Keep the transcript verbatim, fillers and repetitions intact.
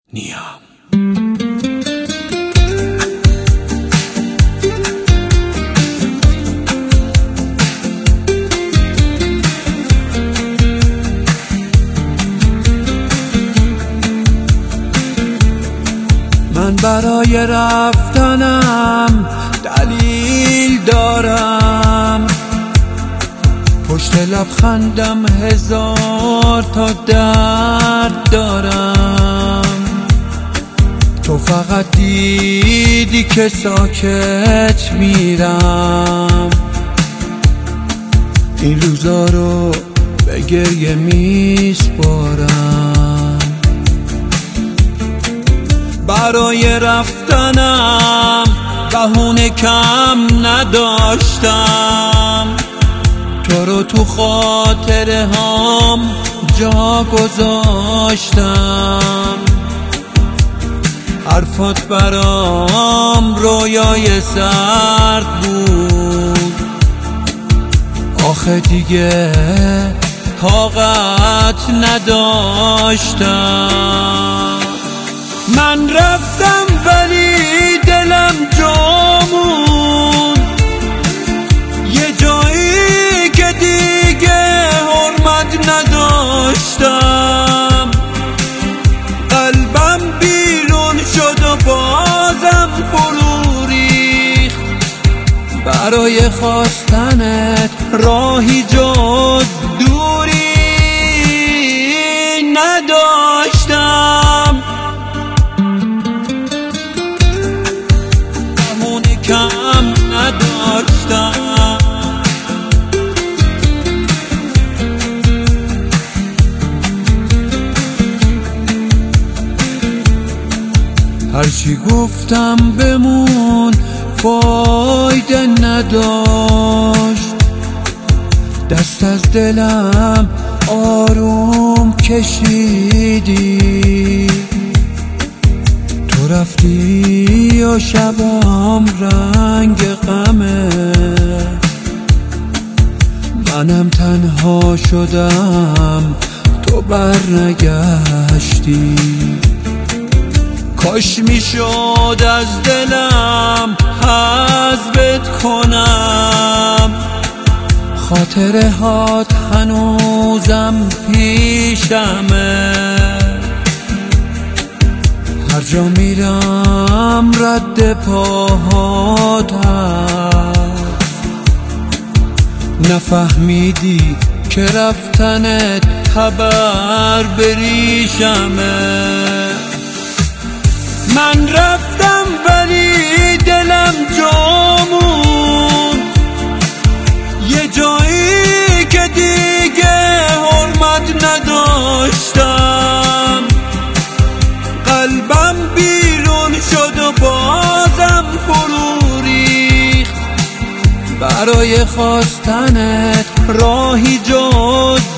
نیام. من برای رفتنم دلیل دارم، پشت لبخندم هزار تا درد دارم. تو فقط دیدی که ساکت میرم، این روزا رو به گریه میسپارم. برای رفتنم بهونه کم نداشتم، تو رو تو خاطره هام جا گذاشتم. حرفات برام رویای سرد بود، آخه دیگه طاقت نداشتم. من رفتم ولی دلم جا موند، یه جایی که دیگه حرمت نداشتم. قلبم بیرون شد و بازم فرو ریخت، برای خواستنت راهی جز دوری نداشتم. بهونه کم نداشتم. هرچی گفتم بمون فایده نداشت، دست از دلم آروم کشیدی. تو رفتی و شبام رنگ غمه، منم تنها شدم تو برنگشتی. کاش میشد از دلم حذفت کنم، خاطره هات هنوزم پیشمه. هر جا میرم رد پاهات هست، نفهمیدی که رفتنت خبر بریشمه. من رفتم ولی دلم جا موند، یه جایی که دیگه حرمت نداشتم. قلبم بیرون شد و بازم فرو ریخت، برای خواستنت راهی جز